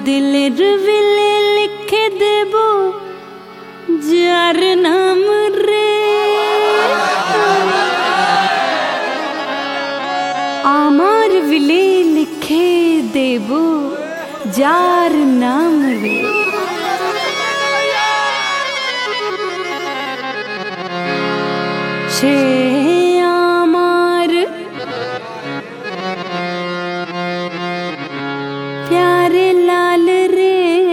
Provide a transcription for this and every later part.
दिलेर बिले लिखे देब जार नाम रे। आमार बिले लिखे देब जार नाम रे। से आमार प्यारे लाल रे।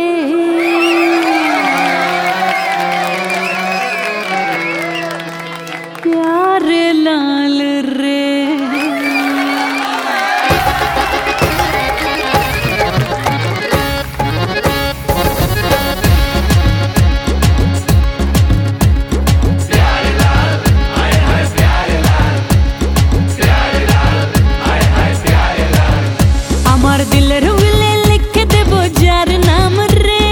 प्यारे लाल रे। আমার দিলের বিলে লিখে দেব যার নাম রে।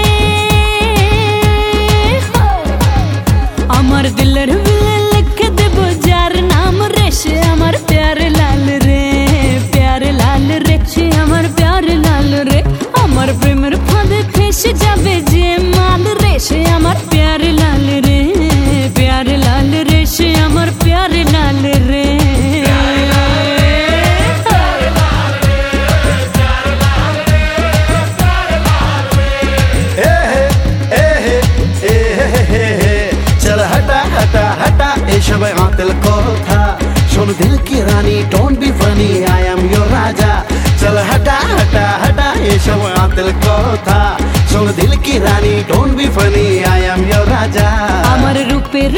আমার দিলের বিলে লিখে দেব যার নাম রে। সে আমার প্যারে লাল রে। প্যারে লাল রে। সে আমার প্যারে লাল রে। আমার প্রেমের ফাঁদে ফেসে যাবে যে মাল রে। সে আমার প্যারে লাল রে। প্যারে লাল রে। সে আমার প্যারে লাল রে। सब दिल को था सुन दिल की रानी don't be funny I am your राजा। चल हटा हटा हटा ये सब दिल को था सुन दिल की रानी don't be funny I am your राजा। আমার রূপের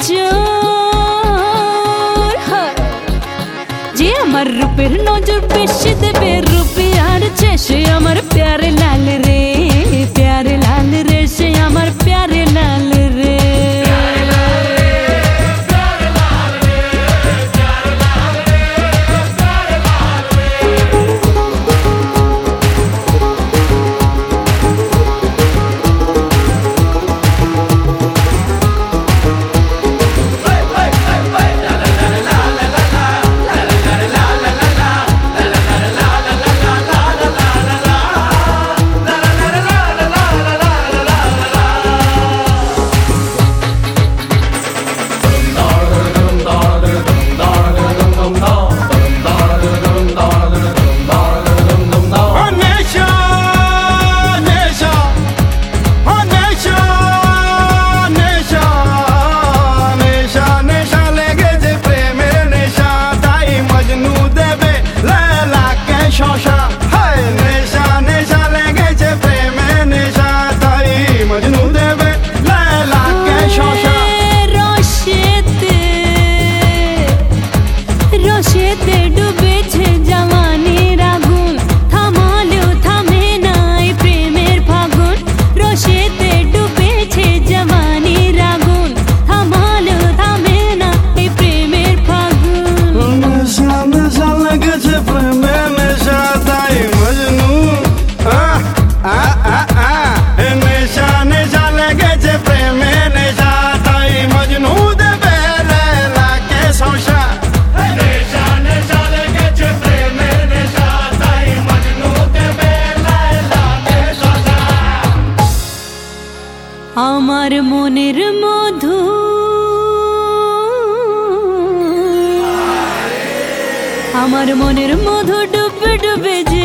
নজর যে আমার রূপের নজর বেশি দেবে রূপিয়ার চেয়ে। সে আমার প্যারে লাল রে। প্যারে লাল রে। সে আমার প্যারে লাল রে। আমার মনের মধু আমার মনের মধু ডুবে ডুবে